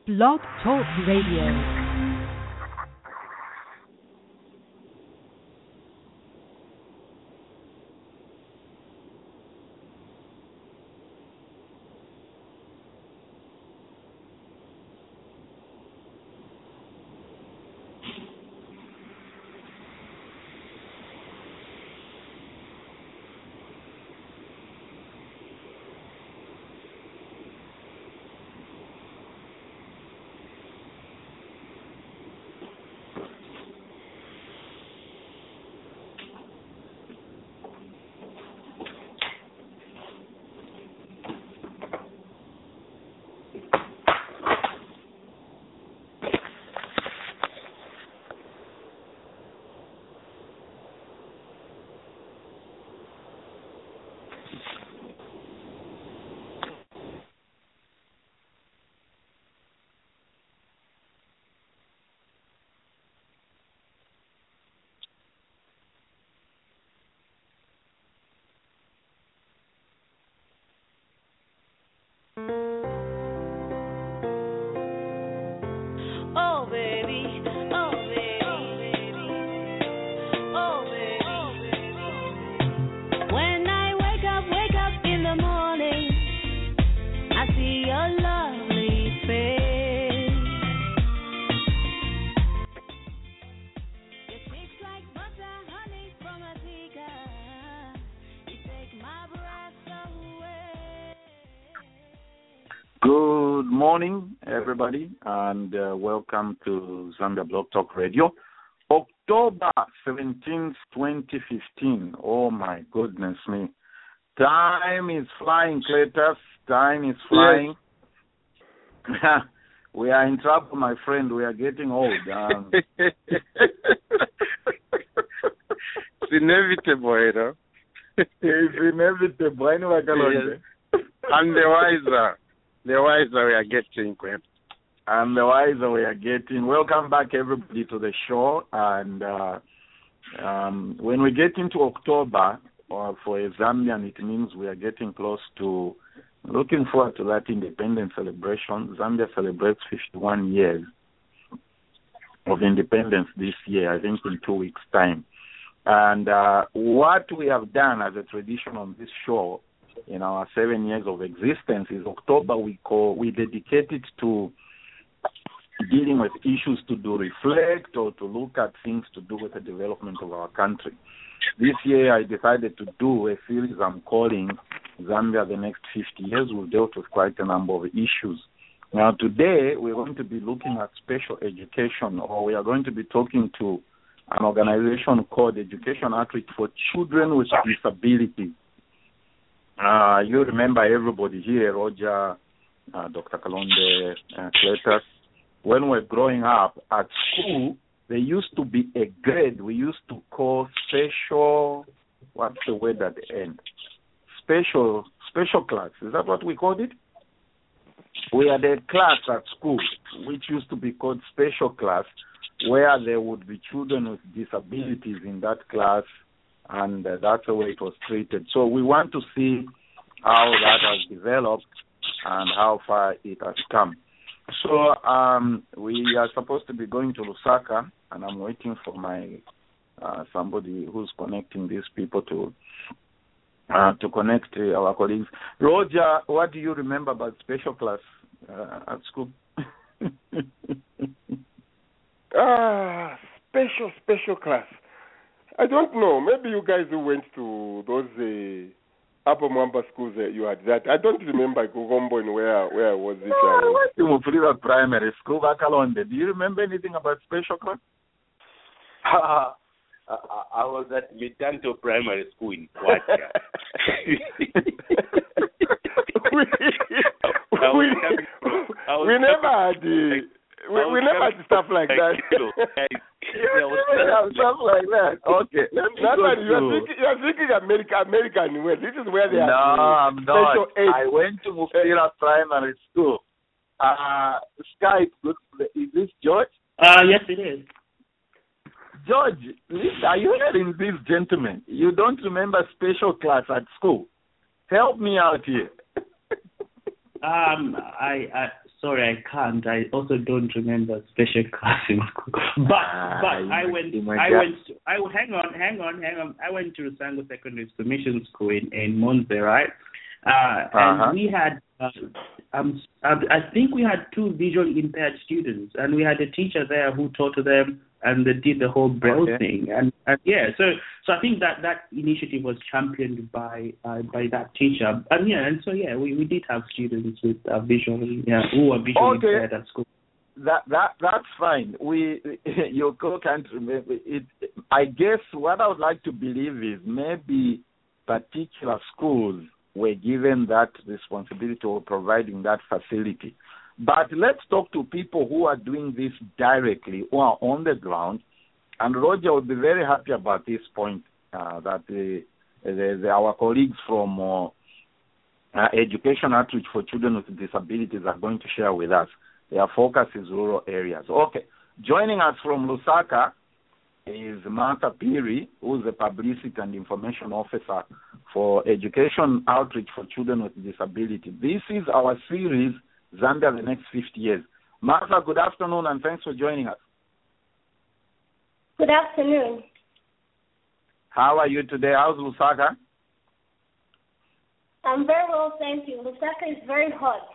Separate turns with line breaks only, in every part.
Blog Talk Radio.
Good morning, everybody, and welcome to Zambia Blog Talk Radio. October 17th, 2015. Oh, my goodness me. Time is flying, Cletus. Time is flying. Yes. We are in trouble, my friend. We are getting old.
It's inevitable, you know.
It's inevitable. Anyway,
yes. And the wiser we are getting, Gwen.
And the wiser we are getting. Welcome back, everybody, to the show. And when we get into October, for a Zambian, it means we are getting close to looking forward to that independence celebration. Zambia celebrates 51 years of independence this year, I think in 2 weeks' time. And what we have done as a tradition on this show in our 7 years of existence is October we dedicate it to dealing with issues to do reflect or to look at things to do with the development of our country. This year I decided to do a series I'm calling Zambia the Next 50 Years. We've dealt with quite a number of issues. Now today we're going to be looking at special education, or we are going to be talking to an organization called Education Outreach for Children with Disabilities. You remember everybody here, Roger, Dr. Kalonde, Cletus. When we were growing up at school, there used to be a grade we used to call special, what's the word at the end? Special class. Is that what we called it? We had a class at school which used to be called special class, where there would be children with disabilities in that class, and that's the way it was treated. So we want to see how that has developed and how far it has come. So we are supposed to be going to Lusaka, and I'm waiting for my somebody who's connecting these people to connect our colleagues. Roger, what do you remember about special class at school?
Special class. I don't know. Maybe you guys who went to those Upper Mwamba schools you had that. I don't remember Kugombo and where was it.
I went to Mufulira Primary School, Bakalonde. Do you remember anything about special class?
I was at Mitanto Primary School in Kwacha.
We never had we never had stuff like that.
Stuff like that. Okay.
You're thinking American way. This is where they are.
No, I'm not. I went to Mufulira Primary School. Skype, is this George?
Yes, it is.
George, listen, are you hearing this, gentlemen? You don't remember special class at school? Help me out here.
sorry, I can't. I also don't remember special class in school. But I went to Rusango Secondary School, mission school in Montserrat. And we had, I think we had 2 visually impaired students, and we had a teacher there who taught them, and they did the whole Braille thing. And so I think that initiative was championed by that teacher. And we did have students with who were visually impaired at school.
That's fine. Your co can't remember it. I guess what I would like to believe is maybe particular schools were given that responsibility of providing that facility. But let's talk to people who are doing this directly, who are on the ground. And Roger will be very happy about this point that our colleagues from Education Outreach for Children with Disabilities are going to share with us. Their focus is rural areas. Okay. Joining us from Lusaka is Martha Piri, who is the Publicity and Information Officer for Education Outreach for Children with Disability. This is our series, Zambia the Next 50 Years. Martha, good afternoon, and thanks for joining us.
Good afternoon.
How are you today? How's Lusaka?
I'm very well, thank you. Lusaka is very hot.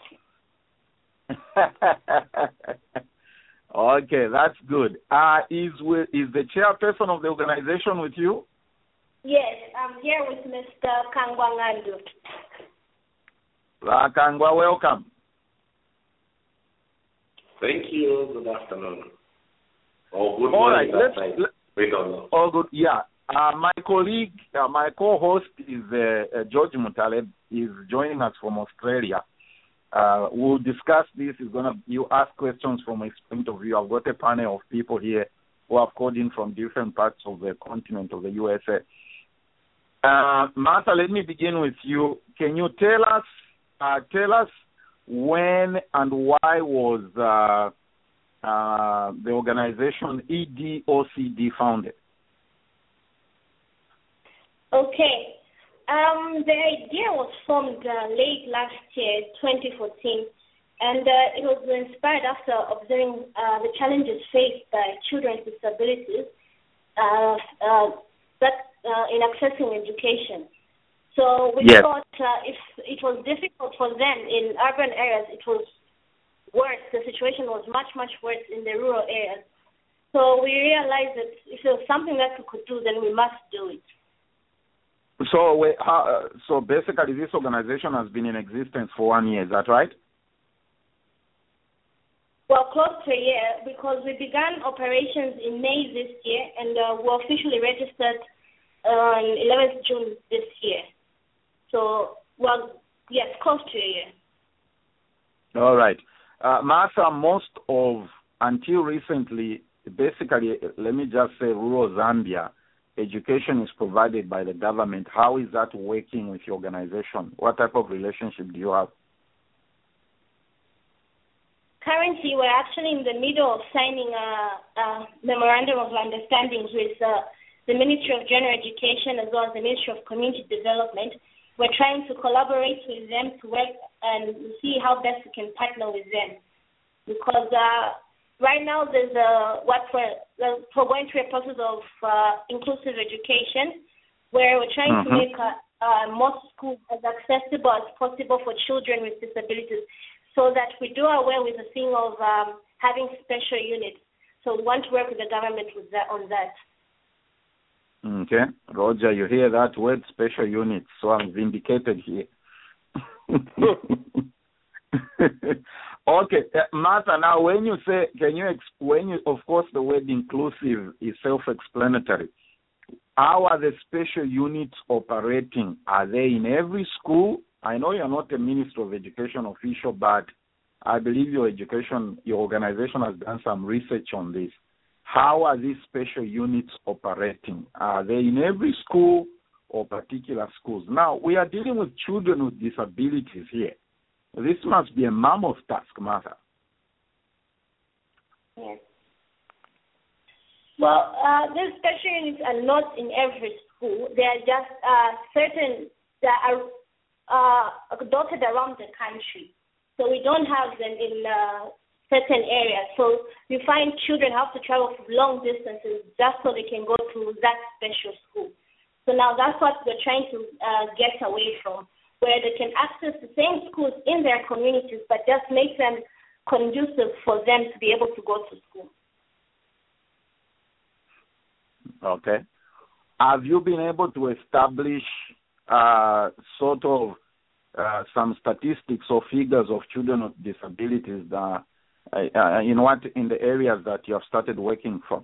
Okay, that's good. Is the chairperson of the organization with you?
Yes, I'm here with Mr. Kangwa Ngandu.
Kangwa, welcome.
Thank you. Good afternoon. Oh, good
morning.
All right, we don't know.
All good. Yeah. My colleague, my co-host is George Mutaleb. Is joining us from Australia. We'll discuss this. You ask questions from his point of view. I've got a panel of people here who have called in from different parts of the continent of the USA. Martha, let me begin with you. Can you tell us when and why was the organization EDOCD founded?
Okay. The idea was formed late last year, 2014, and it was inspired after observing the challenges faced by children with disabilities in accessing education. So we thought if it was difficult for them in urban areas, it was worse. The situation was much, much worse in the rural areas. So we realized that if there was something that we could do, then we must do it.
So basically, this organization has been in existence for 1 year. Is that right?
Well, close to a year, because we began operations in May this year, and were officially registered on 11th June this year. So, well, yes, close to a year.
All right. Martha, until recently, basically, let me just say, rural Zambia, education is provided by the government. How is that working with your organization? What type of relationship do you have?
Currently, we're actually in the middle of signing a memorandum of understanding with the Ministry of General Education as well as the Ministry of Community Development. We're trying to collaborate with them to work and see how best we can partner with them. Because right now there's we're going through a process of inclusive education where we're trying to make most schools as accessible as possible for children with disabilities, so that we do away with the thing of having special units. So we want to work with the government on that.
Okay. Roger, you hear that word, special units, so I'm vindicated here. Okay, Martha, now when you say, of course the word inclusive is self-explanatory. How are the special units operating? Are they in every school? I know you're not a Minister of Education official, but I believe your organization has done some research on this. How are these special units operating? Are they in every school or particular schools? Now, we are dealing with children with disabilities here. This must be a mammoth task, Martha.
Yes. Well, these special units are not in every school. They are just certain that are dotted around the country. so we don't have them in certain areas. So you find children have to travel long distances just so they can go to that special school. So now that's what we're trying to get away from, where they can access the same schools in their communities, but just make them conducive for them to be able to go to school.
Okay. Have you been able to establish sort of some statistics or figures of children with disabilities that, in the areas that you have started working from?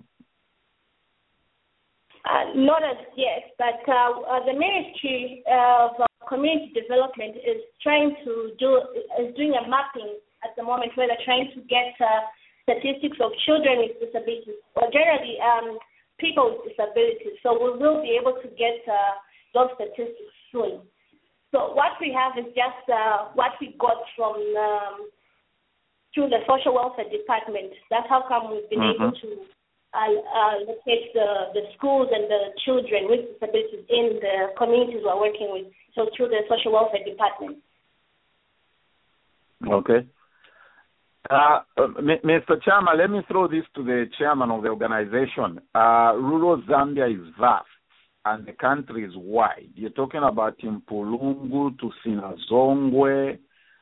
Not as yet, but the Ministry of Community Development is doing a mapping at the moment where they're trying to get statistics of children with disabilities, or generally people with disabilities. So we will be able to get those statistics soon. So what we have is just what we got from through the Social Welfare Department. That's how come we've been able to locate the schools and the children with disabilities in the communities we're working with, so through the Social Welfare Department.
Okay. Mr. Chairman, let me throw this to the chairman of the organization. Rural Zambia is vast and the country is wide. You're talking about Impulungu to Sinazongwe,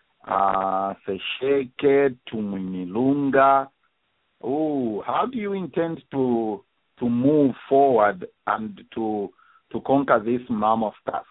Sesheke to Mwinilunga. Oh, how do you intend to move forward and to conquer this mammoth task?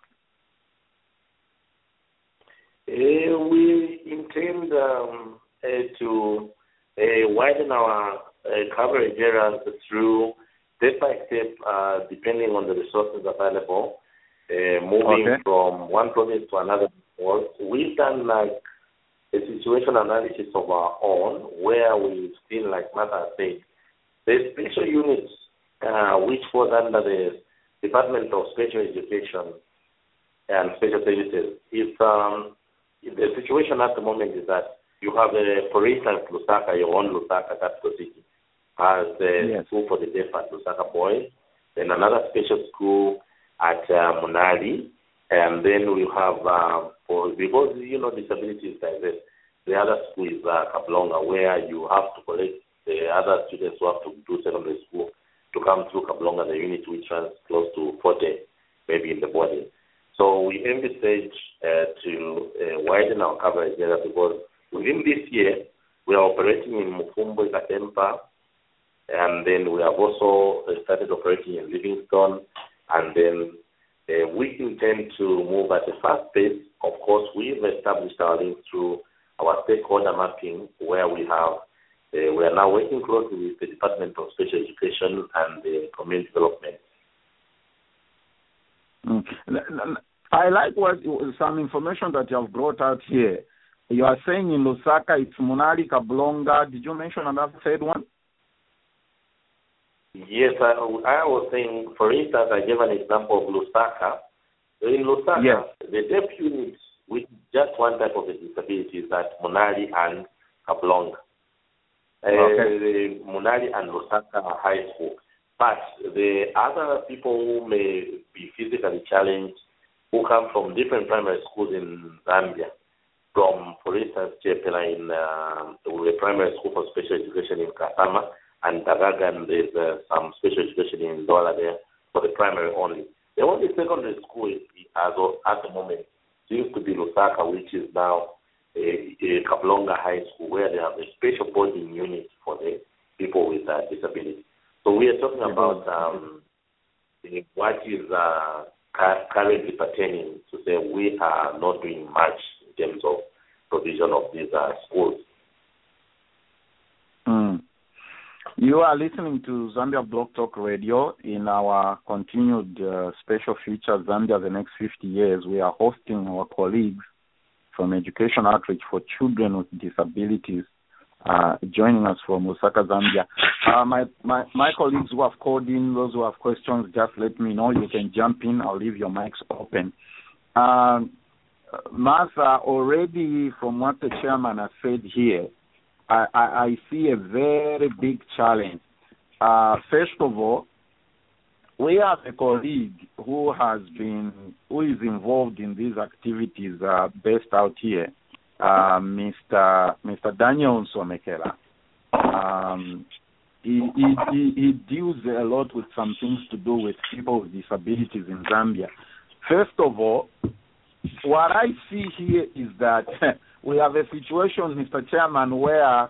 We intend to widen our coverage areas through step by step, depending on the resources available, moving from one province to another. We've done like a situation analysis of our own, where we've seen, like Martha said, the special units which falls under the Department of Special Education and Special Services. The situation at the moment is that you have, for instance, Lusaka, your own Lusaka capital city, has the school for the deaf at Lusaka Boys, then another special school at Munali, and then we have, because, disability is diverse, the other school is Kablonga, where you have to collect the other students who have to do secondary school to come through Kablonga, the unit which runs close to 40, maybe in the body. So we aim this stage to widen our coverage area, because within this year, we are operating in Mufumbo, Katempa, and then we have also started operating in Livingstone, and then we intend to move at a fast pace. Of course, we've established our link through our stakeholder mapping, where we are now working closely with the Department of Special Education and the Community Development.
I like some information that you have brought out here. You are saying in Lusaka it's Munali, Kablonga. Did you mention another third one?
Yes, I was saying, for instance, I gave an example of Lusaka. In Lusaka, the deaf units with just one type of a disability is at Munali and Kablonga. The Munali and Lusaka High School. But the other people who may be physically challenged, who come from different primary schools in Zambia, from, for instance, Chepela in the primary school for special education in Kasama, and Dagagan, there's some special education in Dola there for the primary only. The only secondary school at the moment seems to be Lusaka, which is now a Kablonga High School, where they have a special boarding unit for the people with disability. So we are talking about what is currently pertaining to say we are not doing much in terms of provision of these schools.
You are listening to Zambia Blog Talk Radio in our continued special feature, Zambia the Next 50 Years. We are hosting our colleagues from Education Outreach for Children with Disabilities, joining us from Lusaka, Zambia. My colleagues who have called in, those who have questions, just let me know. You can jump in. I'll leave your mics open. Martha, already from what the chairman has said here, I see a very big challenge. First of all, we have a colleague who is involved in these activities based out here. Mr. Daniel Nsomekela. He deals a lot with some things to do with people with disabilities in Zambia. First of all, what I see here is that we have a situation, Mr. Chairman, where a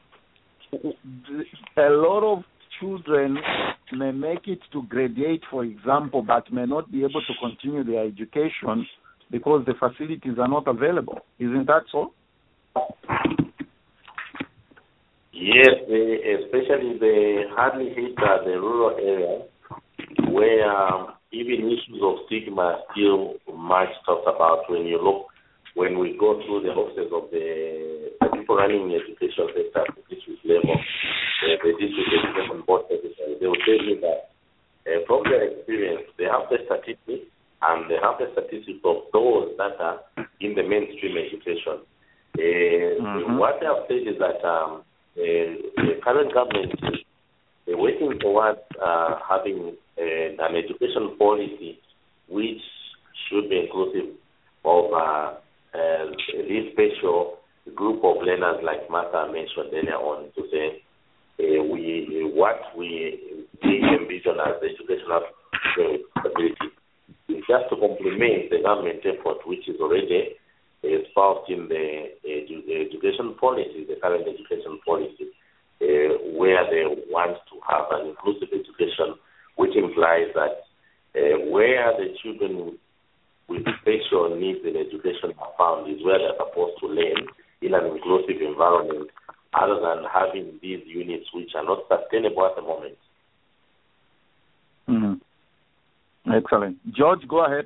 lot of children may make it to graduate, for example, but may not be able to continue their education because the facilities are not available. Isn't that so?
Yes, especially the hardly hit the rural areas where even issues of stigma are still much talked about. When we go through the offices of the people running the education sector at the district level, the district education board secretary, they will tell you that from their experience, they have the statistics and they have the statistics of those that are in the mainstream education. What they have said is that the current government is working towards having an education policy which should be inclusive of this special group of learners, like Martha mentioned earlier on, to say what we envision as the educational stability is just to complement the government effort, which is already espoused in the education policy, the current education policy, where they want to have an inclusive education, which implies that where the children with special needs in education are found is where they're supposed to learn in an inclusive environment, other than having these units which are not sustainable at the moment.
Excellent. George, go ahead.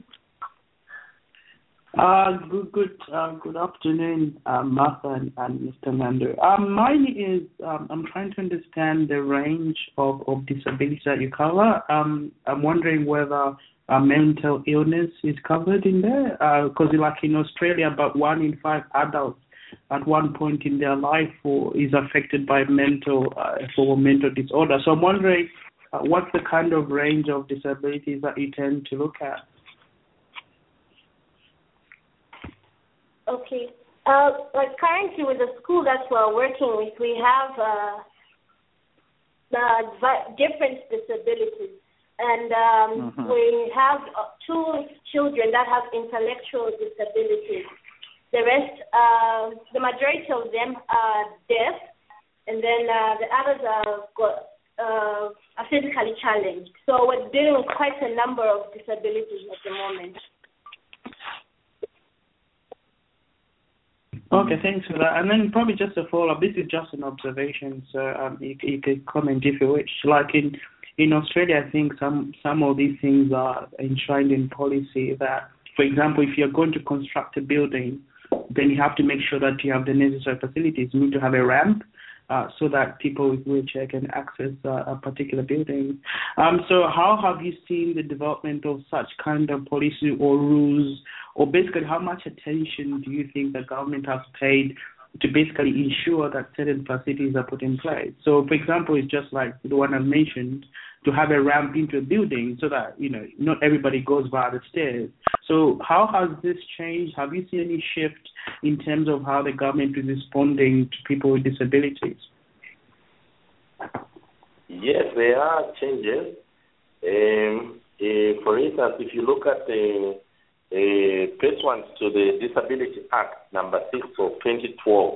Good afternoon, Martha and Mr. Nando. Mine is, I'm trying to understand the range of disabilities that you cover. I'm wondering whether mental illness is covered in there, because like in Australia, about 1 in 5 adults at one point in their life is affected by mental disorder. So I'm wondering, what's the kind of range of disabilities that you tend to look at?
Okay. Like currently with the school that we're working with, we have different disabilities. And we have 2 children that have intellectual disabilities. The rest, the majority of them are deaf, and then the others are physically challenged. So we're dealing with quite a number of disabilities at the moment.
Okay, thanks for that. And then probably just a follow-up. This is just an observation, so you could comment if you wish. Like in Australia, I think some of these things are enshrined in policy that, for example, if you're going to construct a building, then you have to make sure that you have the necessary facilities. You need to have a ramp so that people with wheelchair can access a particular building. So how have you seen the development of such kind of policy or rules, or basically how much attention do you think the government has paid to basically ensure that certain facilities are put in place? So, for example, it's just like the one I mentioned, to have a ramp into a building so that, not everybody goes via the stairs. So how has this changed? Have you seen any shift in terms of how the government is responding to people with disabilities?
Yes, there are changes. For instance, if you look at the pursuant to the Disability Act number 6 of 2012,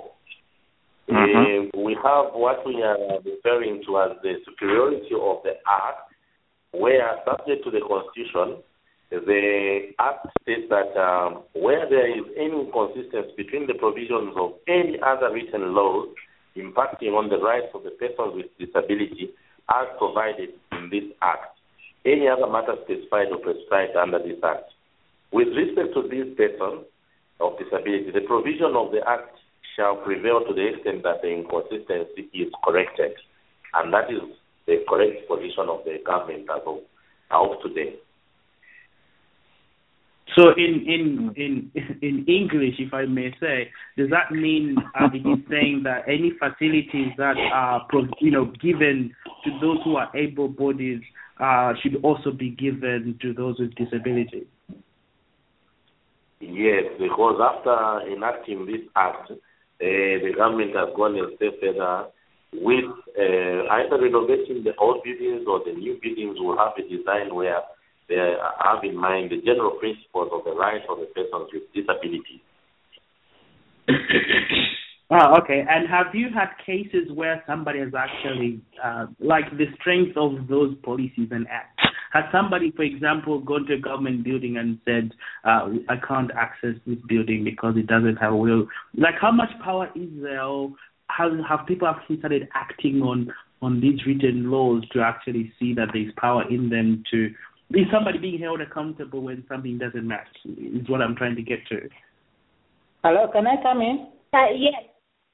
we have what we are referring to as the superiority of the Act, where, subject to the Constitution, the Act states that where there is any inconsistency between the provisions of any other written laws impacting on the rights of the persons with disability as provided in this Act, any other matter specified or prescribed under this Act. With respect to these persons of disability, the provision of the Act shall prevail to the extent that the inconsistency is corrected. And that is the correct position of the government as of today.
So in English, if I may say, does that mean it is saying that any facilities that are given to those who are able-bodied should also be given to those with disabilities?
Yes, because after enacting this act, the government has gone a step further with either renovating the old buildings or the new buildings will have a design where they have in mind the general principles of the rights of the persons with disabilities.
Okay. And have you had cases where somebody has actually, like the strength of those policies and acts? Has somebody, for example, gone to a government building and said, I can't access this building because it doesn't have a will? Like, how much power is there? Or have people actually started acting on these written laws to actually see that there's power in them to... Is somebody being held accountable when something doesn't match, is what I'm trying to get to.
Hello, can I come in?
Yes.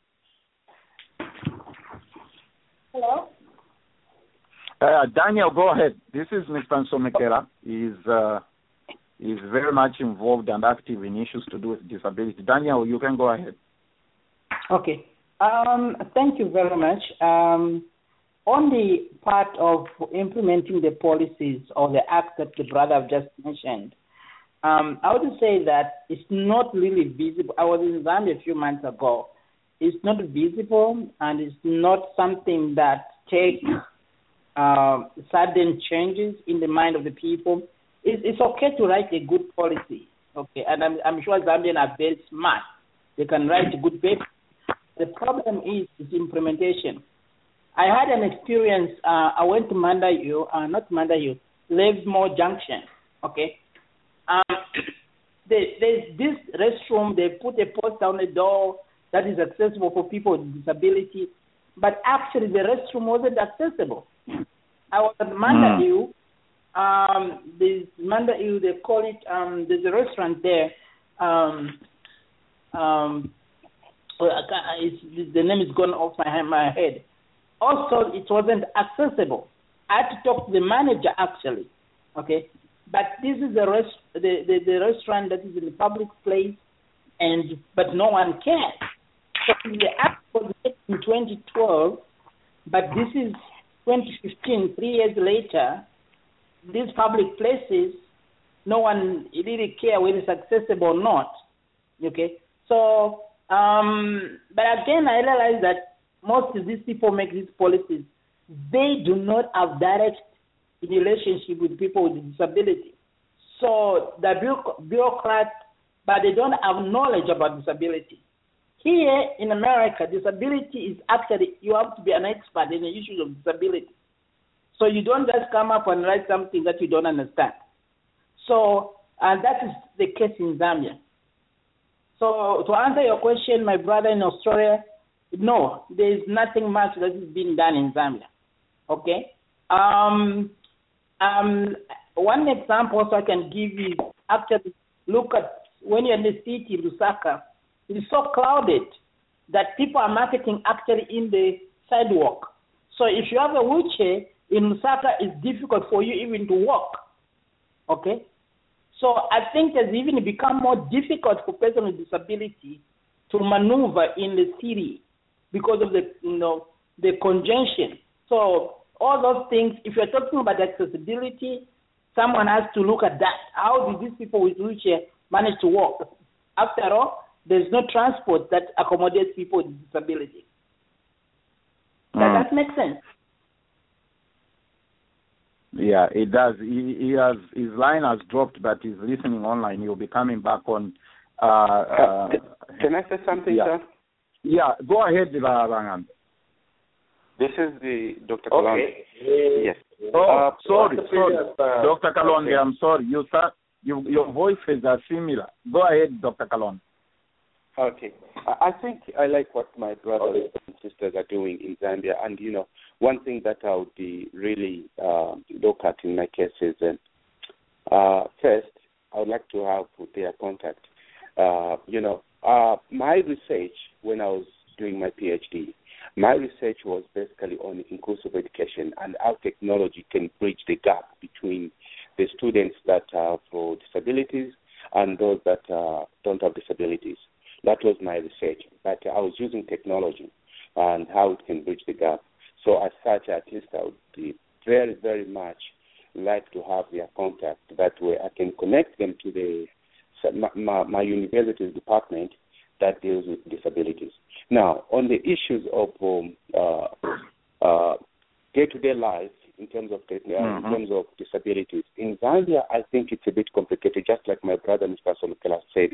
Hello?
Daniel, go ahead. This is Mr. Nsomekela. He's very much involved and active in issues to do with disability. Daniel, you can go ahead.
Okay. Thank you very much. On the part of implementing the policies or the act that the brother just mentioned, I would say that it's not really visible. I was in Zambia a few months ago. It's not visible, and it's not something that takes sudden changes in the mind of the people. It's okay to write a good policy, okay, and I'm sure Zambians are very smart. They can write a good paper. The problem is implementation. I had an experience. I went to Levemore Junction, okay. There's this restroom. They put a poster on the door that is accessible for people with disability, but actually the restroom wasn't accessible. I was at Mandeview. There's Mandeview, they call it, there's a restaurant there. The name is gone off my head. Also, it wasn't accessible. I had to talk to the manager, actually, okay? But this is the restaurant that is in the public place, but no one cares. So the act was made in 2012, but this is 2015, 3 years later. These public places, no one really cares whether it's accessible or not. Okay, so but again, I realize that most of these people make these policies. They do not have direct relationship with people with disability. So the bureaucrats, but they don't have knowledge about disability. Here in America, disability is actually, you have to be an expert in the issues of disability. So you don't just come up and write something that you don't understand. So, and that is the case in Zambia. So to answer your question, my brother in Australia, no, there is nothing much that is being done in Zambia. Okay? One example also I can give you, actually, look at when you're in the city, Lusaka, it is so crowded that people are marketing actually in the sidewalk. So if you have a wheelchair, in Lusaka, it's difficult for you even to walk. Okay? So I think it's even become more difficult for persons with disability to maneuver in the city because of the congestion. So all those things, if you're talking about accessibility, someone has to look at that. How do these people with wheelchair manage to walk? After all, there's no transport that accommodates people with disability. Does that make sense?
Yeah, it does. His line has dropped, but he's listening online. He'll be coming back on.
Can I say something, sir?
Yeah, go ahead, Rangam.
This is the Dr. Kalonge.
Okay.
Yes.
Oh, sorry. Dr. Kalonge, okay. I'm sorry. Your voices are similar. Go ahead, Dr. Kalonge.
Okay. I think I like what my brothers and sisters are doing in Zambia. And, one thing that I would be really look at in my case is, first, I would like to have their contact. My research when I was doing my PhD, my research was basically on inclusive education and how technology can bridge the gap between the students that have disabilities and those that don't have disabilities. That was my research. But I was using technology and how it can bridge the gap. So as such, at least I would be very, very much like to have their contact. That way I can connect them to the my university's department that deals with disabilities. Now, on the issues of day-to-day life in terms of disabilities in Zambia, I think it's a bit complicated. Just like my brother, Mr. Solokela, said,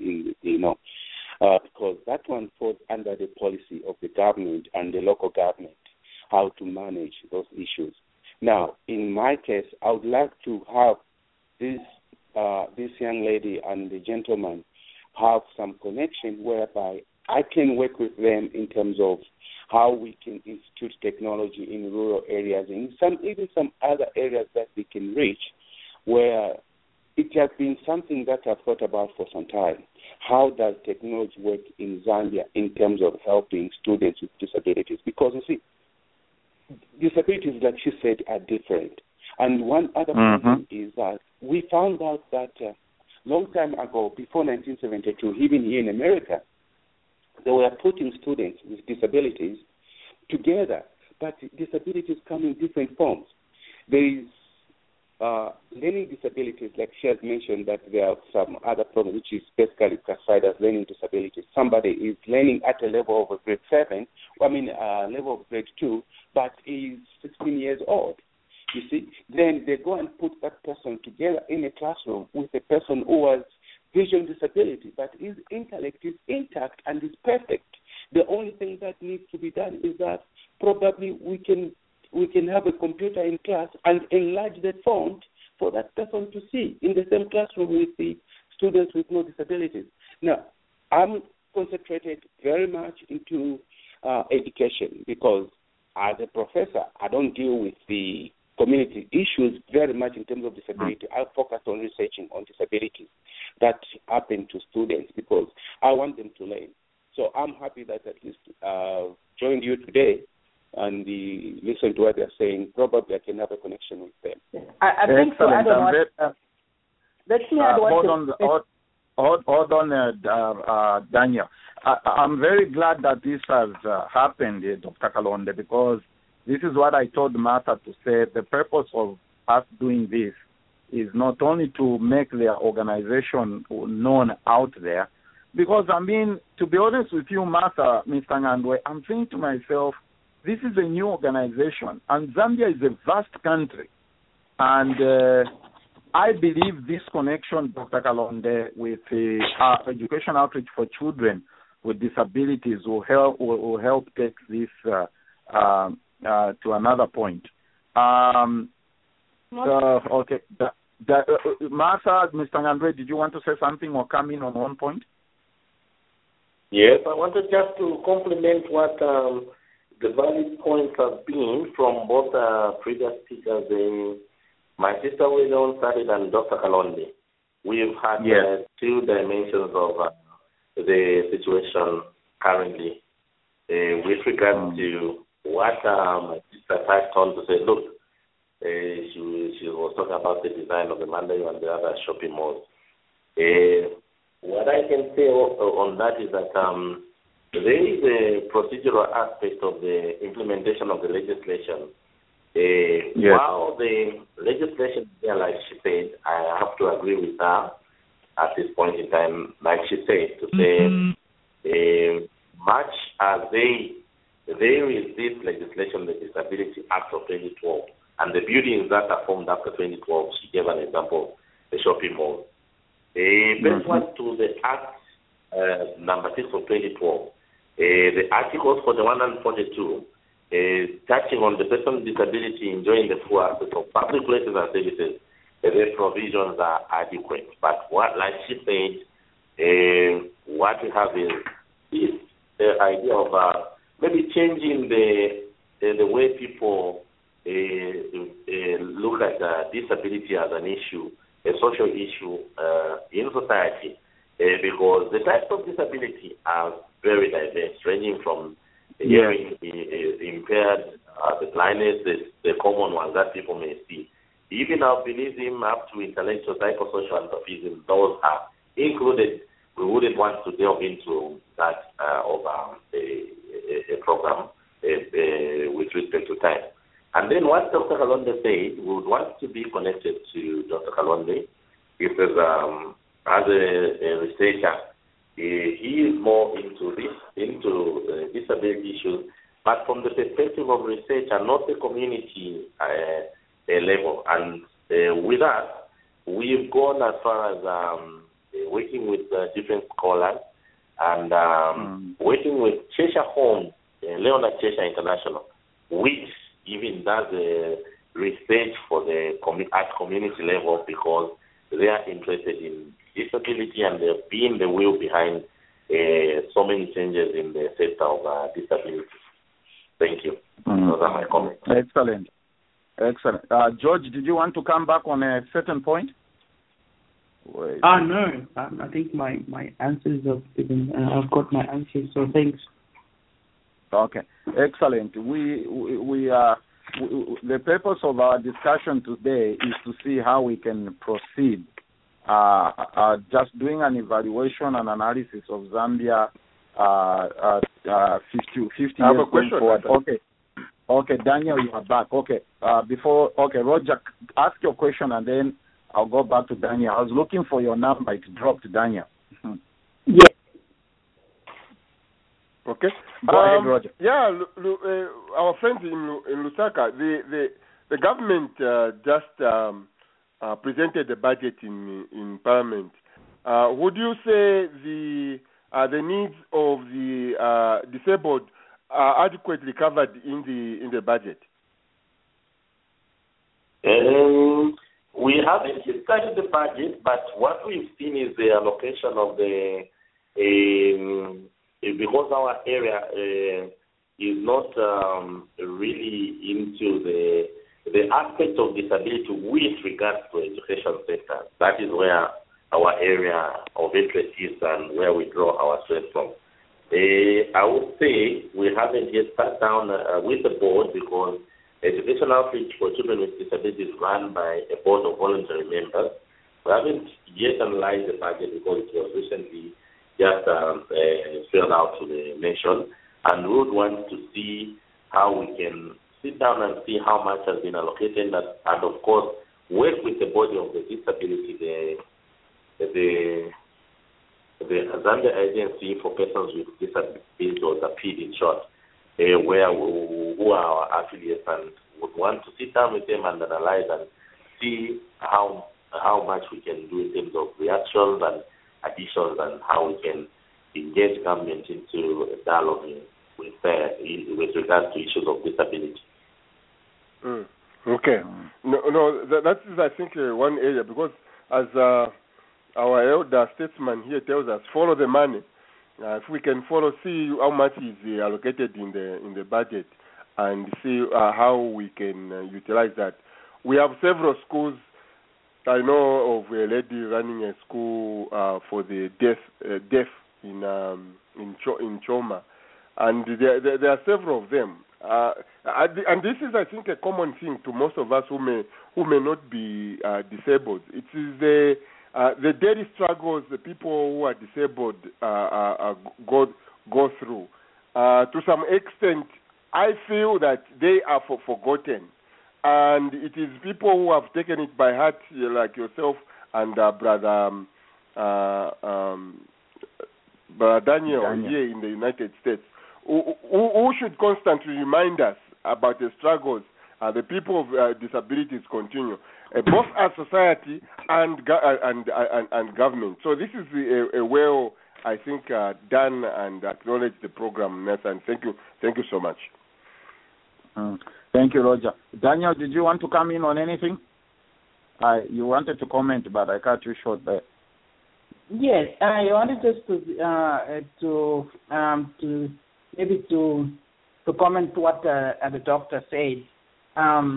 because that one falls under the policy of the government and the local government, how to manage those issues. Now, in my case, I would like to have this young lady and the gentleman have some connection whereby I can work with them in terms of how we can institute technology in rural areas and even some other areas that we can reach, where it has been something that I've thought about for some time. How does technology work in Zambia in terms of helping students with disabilities? Because, you see, disabilities, like she said, are different. And one other problem is that we found out that long time ago, before 1972, even here in America, they were putting students with disabilities together, but disabilities come in different forms. There is learning disabilities, like she has mentioned, that there are some other problems, which is basically classified as learning disabilities. Somebody is learning at a level of grade 7, level of grade 2, but is 16 years old. You see, then they go and put that person together in a classroom with a person who has visual disability, but his intellect is intact and is perfect. The only thing that needs to be done is that probably we can have a computer in class and enlarge the font for that person to see in the same classroom with the students with no disabilities. Now, I'm concentrated very much into education because as a professor, I don't deal with the community issues very much in terms of disability. I focus on researching on disabilities that happen to students because I want them to learn. So I'm happy that at least joined you today and listen to what they're saying. Probably I can have a connection with them.
I think so. I don't know. Let me add
hold on, Daniel. I'm very glad that this has happened, Dr. Kalonde, because this is what I told Martha to say. The purpose of us doing this is not only to make their organization known out there, because, to be honest with you, Martha, Mr. Ngandwe, I'm saying to myself, this is a new organization, and Zambia is a vast country. And I believe this connection, Dr. Kalonde, with our education outreach for children with disabilities will help take this to another point. Okay. Martha, Mr. Ngandwe, did you want to say something or come in on one point?
Yes, I wanted just to complement what the valid points have been from both previous speakers, my sister William started and Dr. Kalonde. We've had two dimensions of the situation currently with regard to what my sister touched on to say, look, she was talking about the design of the Mandarin and the other shopping malls. What I can say on that is that there is a procedural aspect of the implementation of the legislation. While the legislation there, like she said, I have to agree with her at this point in time, like she said, to say much as there is this legislation, the Disability Act of 2012, and the buildings that are formed after 2012, she gave an example, the shopping mall. Let's go to the Act number 6 of 2012. The articles for the 142 touching on the person with disability enjoying the full access of public places and services, the provisions are adequate. But what, like she said, what we have is the idea of maybe changing the way people look at disability as an issue, a social issue in society, because the types of disability are very diverse, ranging from hearing impaired, the blindness, the common ones that people may see. Even albinism up to intellectual, psychosocial, and autism, those are included. We wouldn't want to delve into that over a program with respect to time. And then what Dr. Kalonde said, we would want to be connected to Dr. Kalonde. He says as a researcher, he is more into disability issues, but from the perspective of research and not the community level. And with us, we've gone as far as working with different scholars and working with Cheshire Home, Leonard Cheshire International, which even does research for the at community level, because they are interested in disability and they've been the wheel behind so many changes in the sector of disability. Thank you. Those are my comments.
Excellent. George, did you want to come back on a certain point?
No. I think my answers have been. I've got my answers. So thanks.
Okay. Excellent. We are. The purpose of our discussion today is to see how we can proceed. Just doing an evaluation and analysis of Zambia 50 years going forward. Okay, Daniel, you are back. Okay, Roger, ask your question and then I'll go back to Daniel. I was looking for your number. It dropped, Daniel.
Yeah.
Okay.
Go ahead, Roger.
Yeah, our friends in Lusaka, the government just presented the budget in Parliament. Would you say the needs of the disabled are adequately covered in the budget?
We haven't discussed the budget, but what we've seen is the allocation of because our area is not really into the aspect of disability with regards to education sector. That is where our area of interest is and where we draw our strength from. I would say we haven't yet sat down with the board, because education outreach for children with disabilities is run by a board of voluntary members. We haven't yet analyzed the budget because it was recently just filled out to the nation, and we would want to see how we can sit down and see how much has been allocated, and of course work with the body of the disability, the Zambia Agency for Persons with Disabilities, or the PID in short, who are our affiliates, and would want to sit down with them and analyze and see how much we can do in terms of reactions and additions, and how we can engage government into a dialogue with regards to issues of disability.
Okay. No, that is, I think, one area, because as our elder statesman here tells us, follow the money. If we can see how much is allocated in the budget, and see how we can utilize that. We have several schools. I know of a lady running a school for the deaf in Choma, and there are several of them. And this is, I think, a common thing to most of us who may not be disabled. It is the daily struggles the people who are disabled go through. To some extent, I feel that they are forgotten. And it is people who have taken it by heart, like yourself and Brother Daniel here in the United States, who should constantly remind us about the struggles the people of disabilities continue, both as society and government. So this is a well, I think, done and acknowledged the program, Nathan. Thank you so much.
Thank you, Roger. Daniel, did you want to come in on anything? You wanted to comment, but I cut you short there.
Yes, I wanted just to comment what the doctor said. I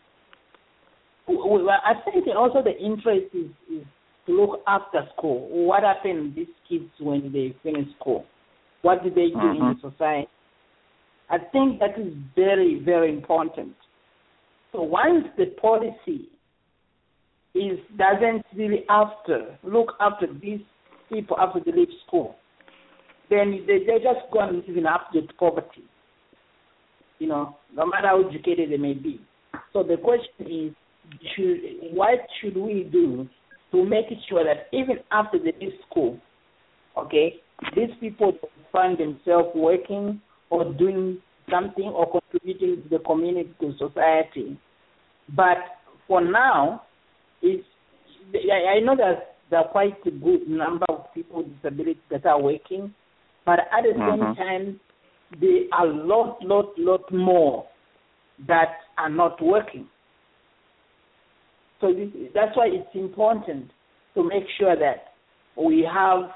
think also the interest is to look after school. What happened to these kids when they finish school? What do they do in the society? I think that is very, very important. So once the policy doesn't really look after these people after they leave school, then they're just going to live in abject poverty. No matter how educated they may be. So the question is, what should we do to to make sure that even after they leave school, okay, these people find themselves working or doing something or contributing to the community, to society. But for now, I know that there are quite a good number of people with disabilities that are working, but at the same time, there are a lot more that are not working. So that's why it's important to make sure that we have,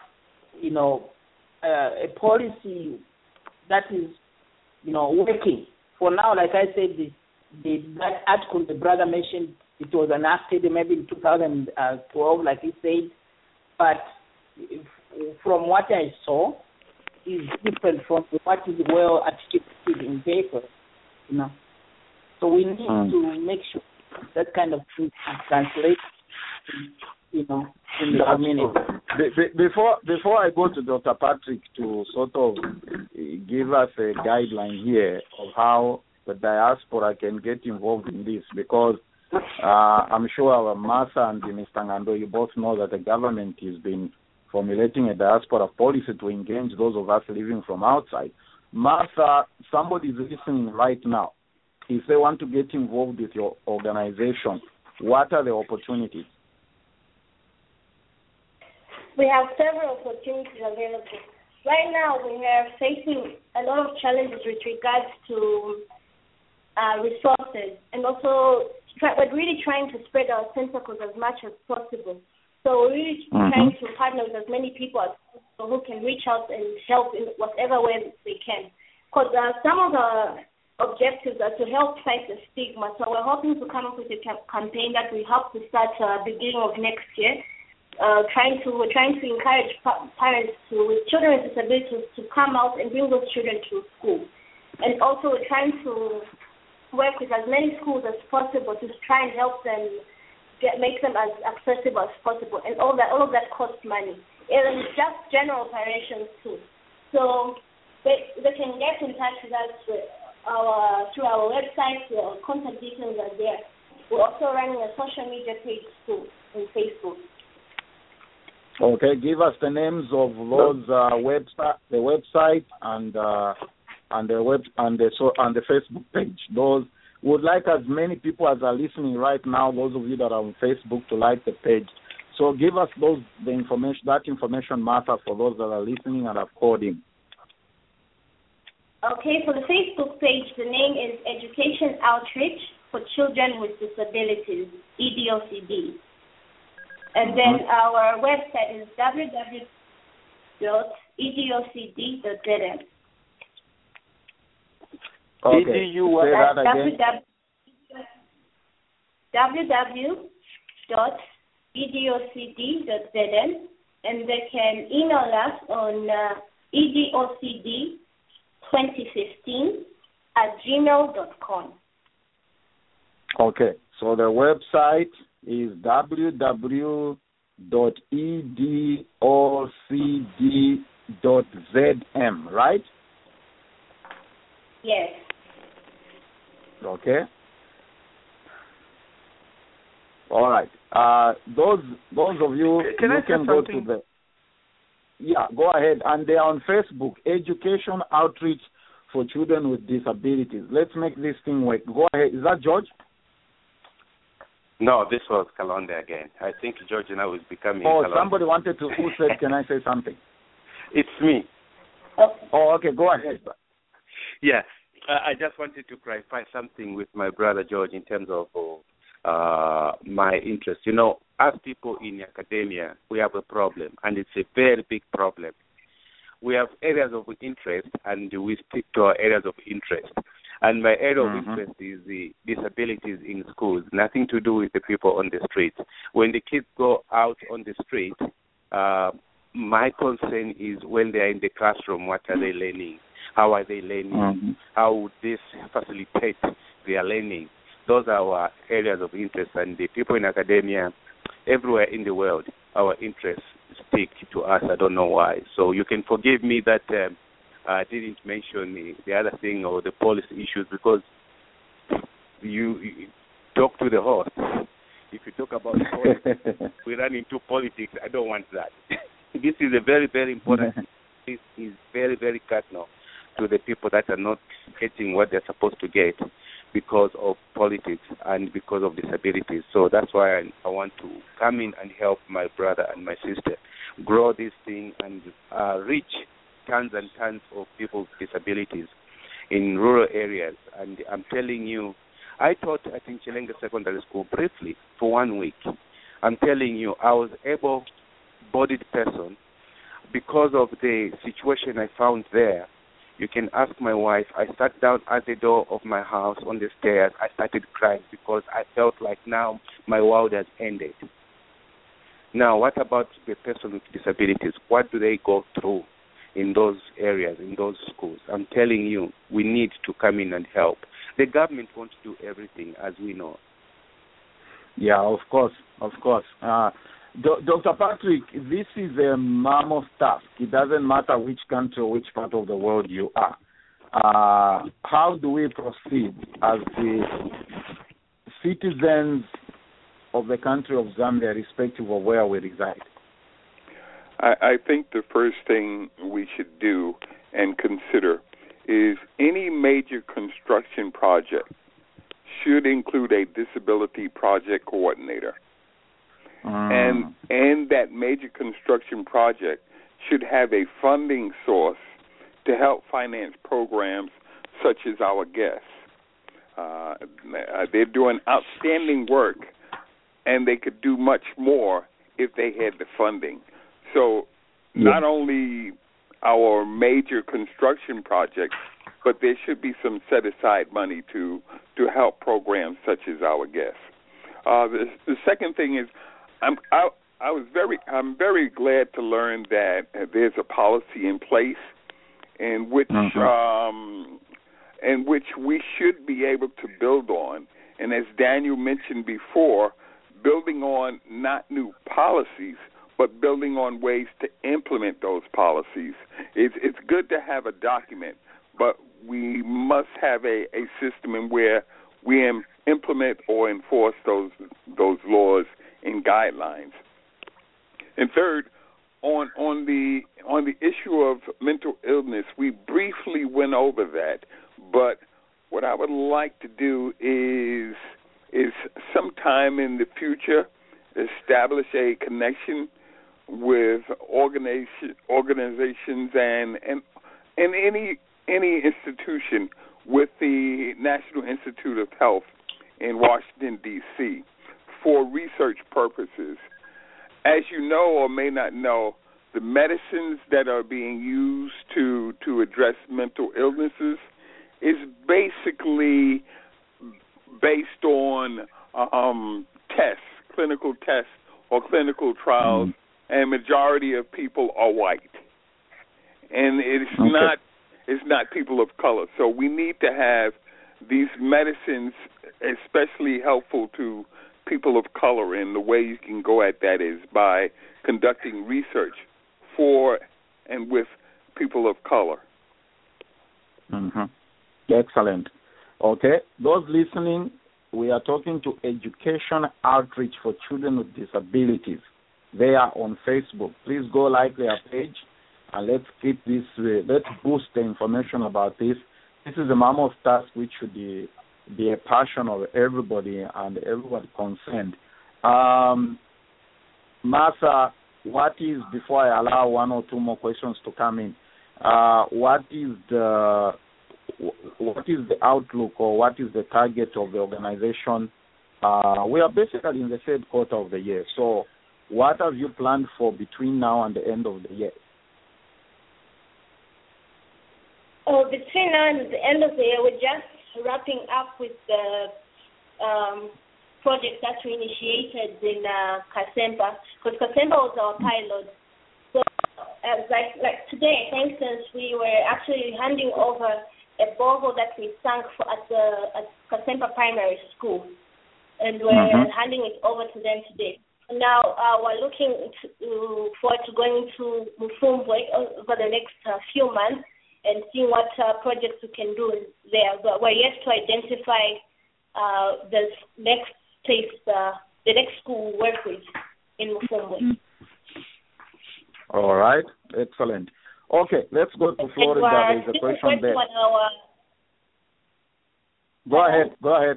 a policy that is, working. For now, like I said, that article the brother mentioned, it was enacted maybe in 2012, like he said, but from what I saw, is different from what is well articulated in paper, So we need to make sure that kind of thing translates, in the community.
Before I go to Dr. Patrick to sort of give us a guideline here of how the diaspora can get involved in this, because I'm sure our Martha and Mr. Ngando, you both know that the government has been formulating a diaspora policy to engage those of us living from outside. Martha, somebody is listening right now. If they want to get involved with your organization, what are the opportunities?
We have several opportunities available. Right now, we are facing a lot of challenges with regards to resources, and also we're really trying to spread our tentacles as much as possible. So we're really trying to partner with as many people as possible who can reach out and help in whatever way they can. Because some of the objectives are to help fight the stigma. So we're hoping to come up with a campaign that we hope to start beginning of next year. We're trying to encourage parents with children with disabilities to come out and bring those children to school. And also we're trying to work with as many schools as possible to try and help them make them as accessible as possible. And all of that costs money. And it's just general operations too. So they can get in touch with us through our website. Our contact details are there. We're also running a social media page too on Facebook.
Okay, give us the names of those the website and the Facebook page. Those would like as many people as are listening right now. Those of you that are on Facebook to like the page. So give us that information, Martha, for those that are listening and have called in.
Okay, for the Facebook page, the name is Education Outreach for Children with Disabilities, EDOCD. And then our website is www.edocd.zm.
Okay.
www.edocd.zm, and they can email us on edocd2015@gmail.com.
Okay, so the website is www.edocd.zm, right?
Yes.
Okay. All right. Those of you can go to the. Yeah, go ahead. And they are on Facebook, Education Outreach for Children with Disabilities. Let's make this thing work. Go ahead. Is that George?
No, this was Kalonde again. I think George now is becoming Kalonde.
Somebody wanted to. Who said, can I say something?
It's me.
Oh, okay. Go ahead.
Yeah. I just wanted to clarify something with my brother George in terms of my interest. As people in academia, we have a problem, and it's a very big problem. We have areas of interest, and we stick to our areas of interest. And my area of interest is the disabilities in schools, nothing to do with the people on the street. When the kids go out on the street, my concern is when they are in the classroom, what are they learning? How are they learning? How would this facilitate their learning? Those are our areas of interest, and the people in academia, everywhere in the world, our interests stick to us. I don't know why. So you can forgive me that I didn't mention the other thing or the policy issues, because you talk to the horse. If you talk about politics, we run into politics. I don't want that. This is a very, very important. This is very, very cardinal to the people that are not getting what they're supposed to get because of politics and because of disabilities. So that's why I want to come in and help my brother and my sister grow this thing and reach tons and tons of people with disabilities in rural areas. And I'm telling you, I taught at Chilenga Secondary School briefly for 1 week. I'm telling you, I was able-bodied person because of the situation I found there. You can ask my wife. I sat down at the door of my house on the stairs. I started crying because I felt like now my world has ended. Now, what about the person with disabilities? What do they go through in those areas, in those schools? I'm telling you, we need to come in and help. The government wants to do everything, as we know.
Yeah, of course. Dr. Patrick, this is a mammoth task. It doesn't matter which country or which part of the world you are. How do we proceed as the citizens of the country of Zambia, irrespective of where we reside?
I think the first thing we should do and consider is any major construction project should include a disability project coordinator. And that major construction project should have a funding source to help finance programs such as our guests. They're doing outstanding work, and they could do much more if they had the funding. So not only our major construction projects, but there should be some set-aside money to help programs such as our guests. The second thing is, I'm very glad to learn that there's a policy in place in which we should be able to build on. And as Daniel mentioned before, building on not new policies, but building on ways to implement those policies. It's good to have a document, but we must have a system in where we implement or enforce those laws and guidelines. And third, on the issue of mental illness, we briefly went over that, but what I would like to do is sometime in the future establish a connection with organizations and any institution with the National Institute of Health in Washington, D.C. for research purposes. As you know or may not know, the medicines that are being used to address mental illnesses is basically based on tests, clinical tests or clinical trials, and majority of people are white. And it's not people of color. So we need to have these medicines especially helpful to people of color, and the way you can go at that is by conducting research for and with people of color.
Excellent. Okay, those listening, we are talking to Education Outreach for Children with Disabilities. They are on Facebook. Please go like their page, and let's keep this. Let's boost the information about this. This is a mammoth task which should be a passion of everybody and everyone concerned. Martha, before I allow one or two more questions to come in, what is the outlook or what is the target of the organization? We are basically in the third quarter of the year. So what have you planned for between now and the end of the year?
Between now and the end of the year, we're just wrapping up with the project that we initiated in Kasemba, because Kasemba was our pilot. So, like today, for instance, we were actually handing over a borehole that we sunk at Kasemba Primary School, and we're handing it over to them today. Now we're looking forward to going to Mufumbo over the next few months and seeing what projects we can do there. But we're yet to identify the next phase the next school will work with in Mufumwe.
All right, excellent. Okay, let's go to Florida. There's a question there. Go ahead.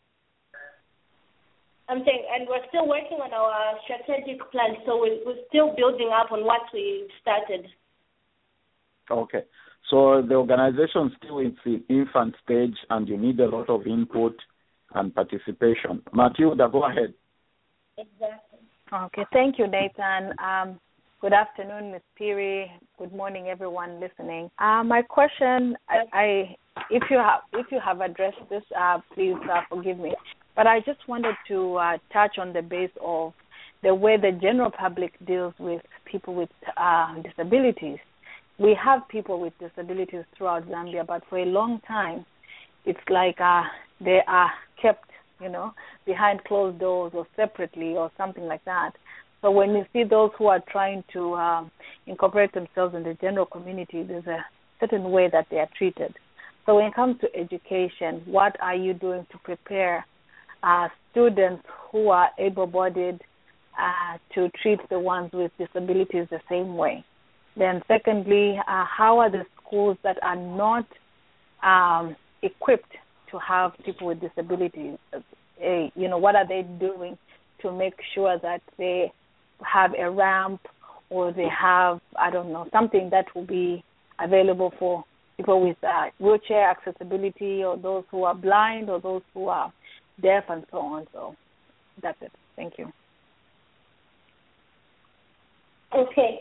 I'm saying, and we're still working on our strategic plan, so we're still building up on what we started.
Okay. So the organization is still in the infant stage, and you need a lot of input and participation. Matilda, go ahead.
Exactly.
Okay. Thank you, Nathan. Good afternoon, Ms. Piri. Good morning, everyone listening. My question, if you have addressed this, please forgive me. But I just wanted to touch on the base of the way the general public deals with people with disabilities. We have people with disabilities throughout Zambia, but for a long time, it's like they are kept, behind closed doors or separately or something like that. So when you see those who are trying to incorporate themselves in the general community, there's a certain way that they are treated. So when it comes to education, what are you doing to prepare students who are able-bodied to treat the ones with disabilities the same way? Then secondly, how are the schools that are not equipped to have people with disabilities, what are they doing to make sure that they have a ramp or they have, something that will be available for people with wheelchair accessibility or those who are blind or those who are deaf and so on. So that's it. Thank you.
Okay.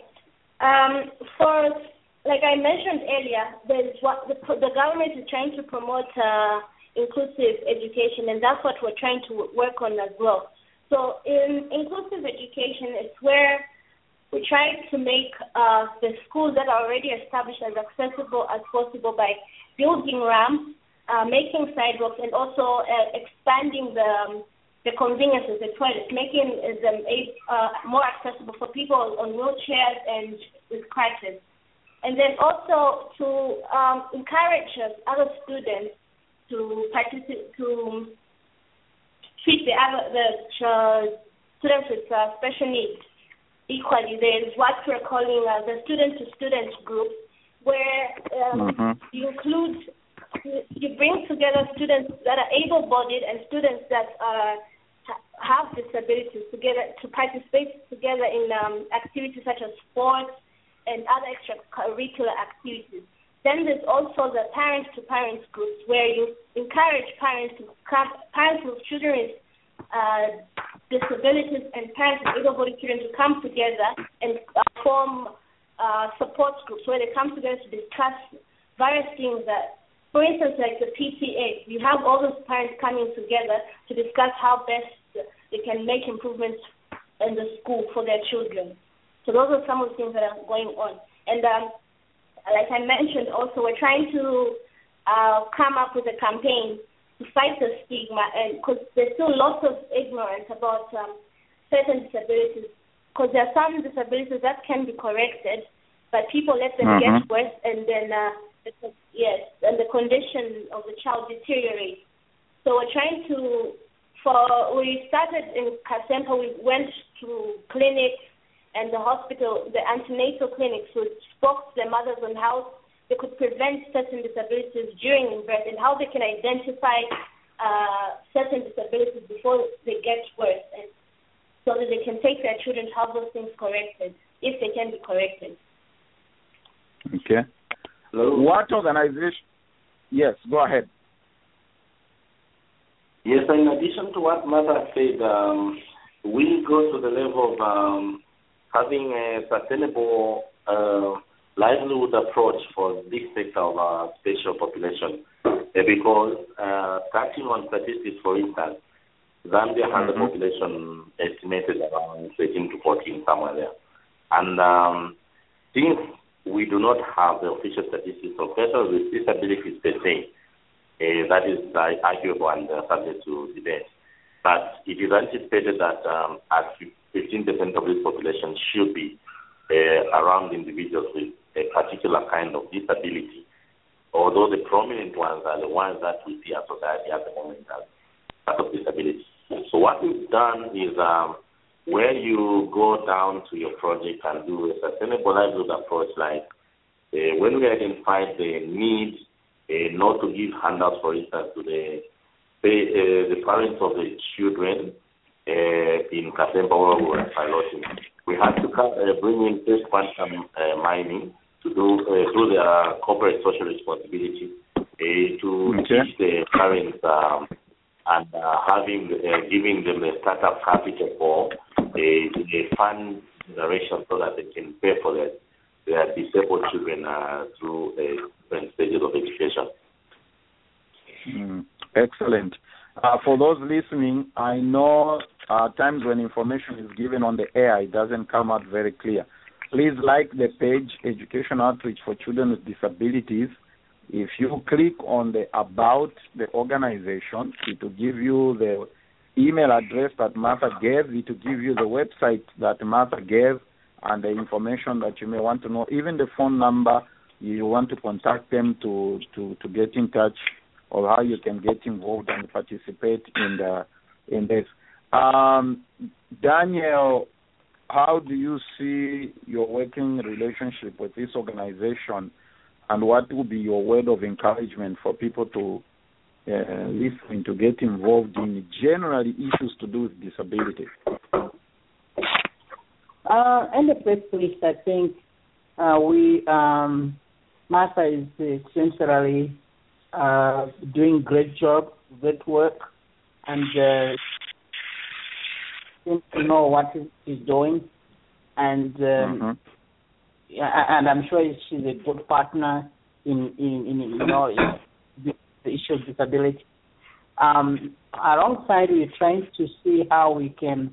Like I mentioned earlier, there's what the government is trying to promote inclusive education, and that's what we're trying to work on as well. So in inclusive education, it's where we try to make the schools that are already established as accessible as possible by building ramps, making sidewalks, and also expanding the conveniences, the toilets, making them more accessible for people on wheelchairs and with crutches. And then also to encourage other students to participate, to treat the students with special needs equally. There's what we're calling the student-to-student group, where you bring together students that are able-bodied and students that have disabilities together to participate together in activities such as sports and other extracurricular activities. Then there's also the parents-to-parents groups, where you encourage parents with children with disabilities and parents with able-bodied children to come together and form support groups where they come together to discuss various things that, for instance, like the PTA, you have all those parents coming together to discuss how best they can make improvements in the school for their children. So those are some of the things that are going on. And like I mentioned also, we're trying to come up with a campaign to fight the stigma, and because there's still lots of ignorance about certain disabilities, because there are some disabilities that can be corrected, but people let them get worse, and then and the condition of the child deteriorates. So we're trying to, we started in Kasempa, we went to clinics and the hospital, the antenatal clinics, who spoke to the mothers on how they could prevent certain disabilities during birth and how they can identify certain disabilities before they get worse, and so that they can take their children to have those things corrected, if they can be corrected.
Okay. Hello? What organization? Yes, go ahead.
Yes, in addition to what Mother said, we go to the level of having a sustainable livelihood approach for this sector of our special population. Because touching on statistics, for instance, Zambia has a population estimated around 13 to 14, somewhere there. And since we do not have the official statistics of persons with disabilities per se, that is arguable and subject to debate. But it is anticipated that at 15% of this population should be around individuals with a particular kind of disability, although the prominent ones are the ones that we see as society at the moment as part of disability. So what we've done is where you go down to your project and do a sustainable livelihood approach, like when we identified the need not to give handouts, for instance, to the parents of the children in Kasemba where we were piloting, we had to bring in First Quantum Mining to do their corporate social responsibility to teach the parents and giving them a startup capital for a fund generation so that they can pay for their disabled children through different stages of education.
Excellent. For those listening, I know times when information is given on the air, it doesn't come out very clear. Please like the page, Education Outreach for Children with Disabilities. If you click on the About the organization, it will give you the email address that Martha gave. It will give you the website that Martha gave and the information that you may want to know, even the phone number you want to contact them to get in touch, or how you can get involved and participate in this. Daniel, how do you see your working relationship with this organization, and what would be your word of encouragement for people to listen, to get involved in generally issues to do with disability?
In the first place, I think Martha is essentially doing great job, great work, and seems to know what she's doing, and and I'm sure she's a good partner in the issue of disability. Alongside, we're trying to see how we can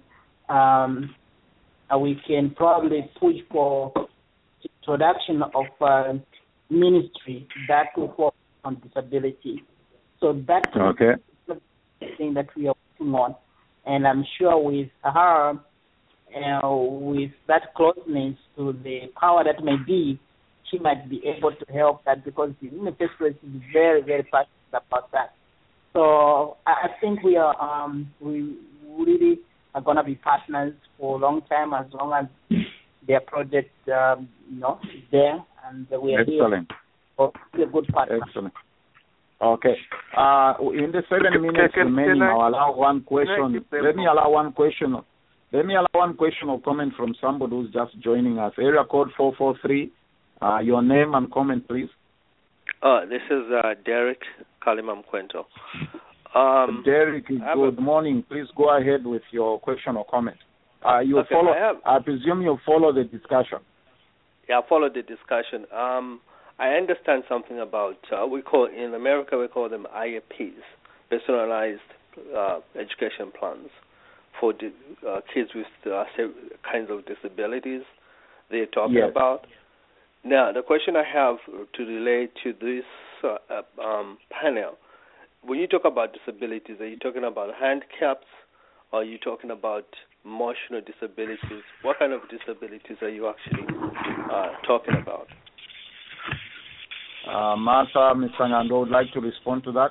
probably push for introduction of ministry that will focus on disability. So that's the thing that we are working on. And I'm sure with her, with that closeness to the power that may be, she might be able to help that, because in the first place, she's very, very passionate about that. So I think we really are going to be partners for a long time, as long as their project, is there, and we are here. So be a good partner.
Excellent. Okay. In the 7 minutes remaining, I'll allow one question. Let me allow one question or comment from somebody who's just joining us. Area code 443. Your name and comment, please.
This is Derek Kalimamkwento.
Derek, good morning. Please go ahead with your question or comment. I presume you follow the discussion.
Yeah, I follow the discussion. I understand something about, in America we call them IEPs, personalized education plans for kids with kinds of disabilities they're talking about. Now, the question I have to relate to this panel, when you talk about disabilities, are you talking about handicaps, or are you talking about emotional disabilities? What kind of disabilities are you actually talking about?
Martha, Mr. Nyando would like to respond to that.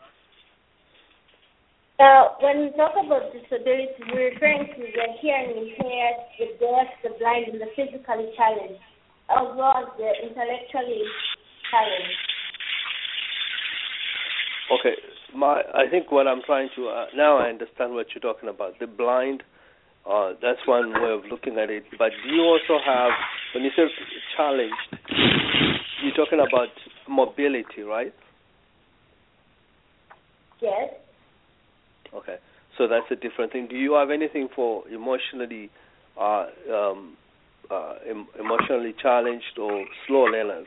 When we talk about disabilities, we're referring to the hearing impaired, the deaf, the blind, and the physically challenged, as well as the intellectually challenged.
Okay, I think what I'm trying to now I understand what you're talking about. The blind, that's one way of looking at it. But do you also have, when you say challenged, you're talking about mobility, right?
Yes.
Okay, so that's a different thing. Do you have anything for emotionally challenged or slow learners?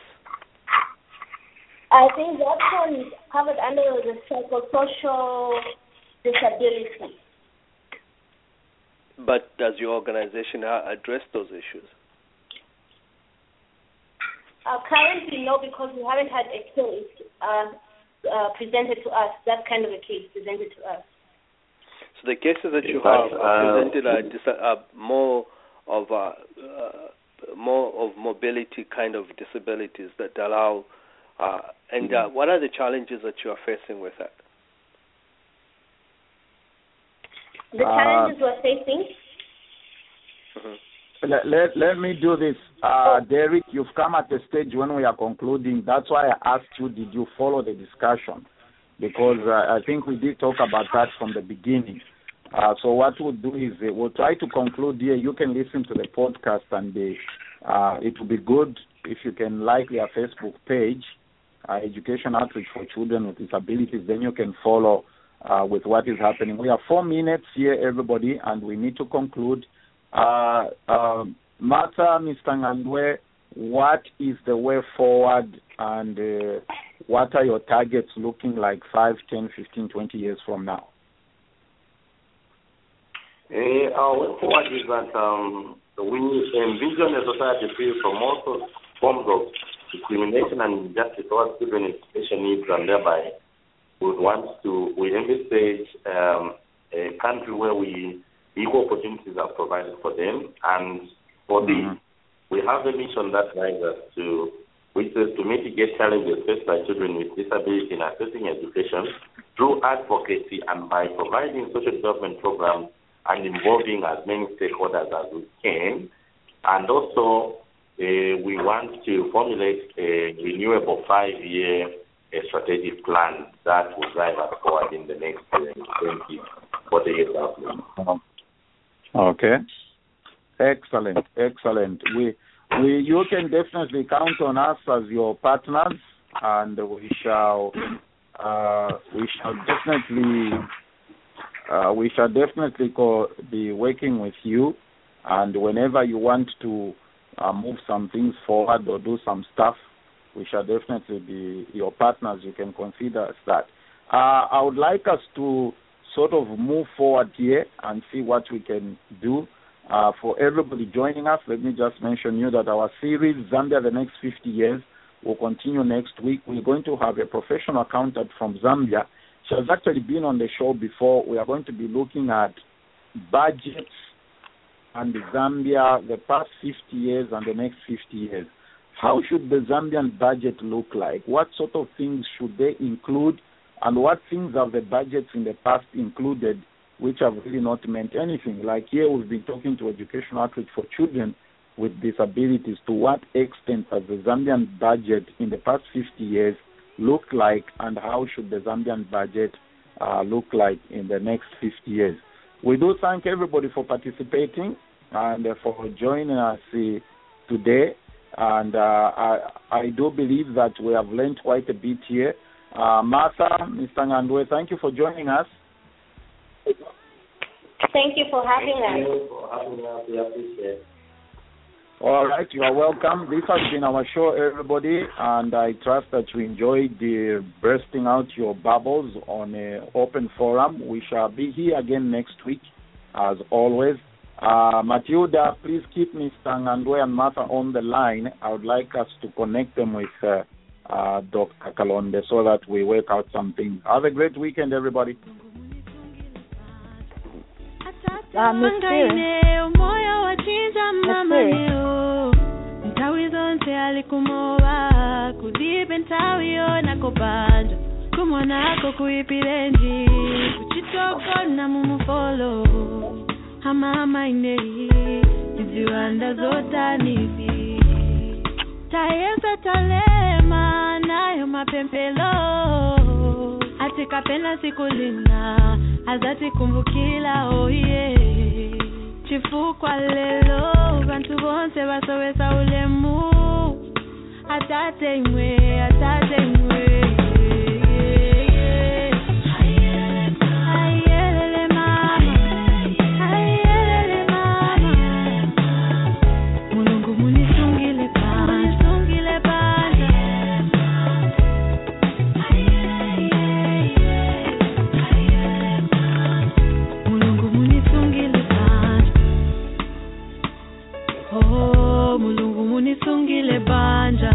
I think that one is covered under the psychosocial disability.
But does your organization address those issues?
Currently, no, because we haven't had a case presented to us, that kind of a case presented to us.
So the cases that you have presented are more of mobility kind of disabilities that allow. What are the challenges that you are facing with that?
the challenges we're facing.
Let me do this. Derek, you've come at the stage when we are concluding. That's why I asked you, did you follow the discussion? Because I think we did talk about that from the beginning. So what we'll do is we'll try to conclude here. You can listen to the podcast, and it will be good if you can like their Facebook page, Education Outreach for Children with Disabilities. Then you can follow with what is happening. We have 4 minutes here, everybody, and we need to conclude. Martha, Mr. Ngandwe, what is the way forward, and what are your targets looking like 5, 10, 15, 20 years from now?
Our way forward is that we envision a society free from all forms of discrimination and injustice towards children with special needs, and thereby we envisage a country where equal opportunities are provided for them, and for we have a mission that guides us which is to mitigate challenges faced by children with disability in accessing education through advocacy and by providing social development programs and involving as many stakeholders as we can. And also, we want to formulate a renewable 5-year strategic plan that will drive us forward in the next 20, 40 years outlook.
Okay. Excellent. You can definitely count on us as your partners, and we shall definitely be working with you. And whenever you want to move some things forward or do some stuff, we shall definitely be your partners. You can consider us that. I would like us to sort of move forward here and see what we can do. For everybody joining us, let me just mention you that our series, Zambia the Next 50 Years, will continue next week. We're going to have a professional accountant from Zambia. She has actually been on the show before. We are going to be looking at budgets and Zambia, the past 50 years and the next 50 years. How should the Zambian budget look like? What sort of things should they include? And what things have the budgets in the past included which have really not meant anything? Like here we've been talking to Education Outreach for Children with Disabilities. To what extent has the Zambian budget in the past 50 years looked like, and how should the Zambian budget look like in the next 50 years? We do thank everybody for participating and for joining us today. And I do believe that we have learned quite a bit here. Martha, Mr. Ngandwe, thank you for joining us.
Thank you for having us.
Thank you for having us. We appreciate it.
All right, you are welcome. This has been our show, everybody, and I trust that you enjoyed the bursting out your bubbles on an open forum. We shall be here again next week, as always. Matilda, please keep Mr. Ngandwe and Martha on the line. I would like us to connect them with Dr. Kalonde so that we work out something. Have a great weekend, everybody.
Ntawi zonse alikumowa kuzibe ntawi yona kopanja kumwana ako kuipirenji kuchitoko na mumufolo hama inei iziwanda zota nizi tayeza talema nayo mapempelo atika pena sikulina azati kumbukila oye chifukwa lelo bantu bonse basowesa ulemu atate imwe Mulungu munisungile banja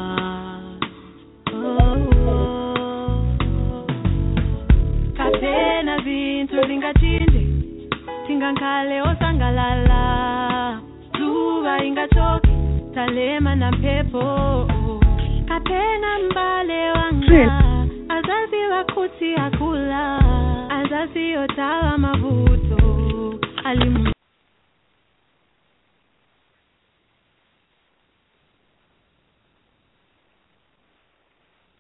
kapena vintu vingachinde tingankale osangalala zuva ingachoki talema na pepo kapena mbale wanga azazi wakuti akula azazi otawa mavuto mwalimu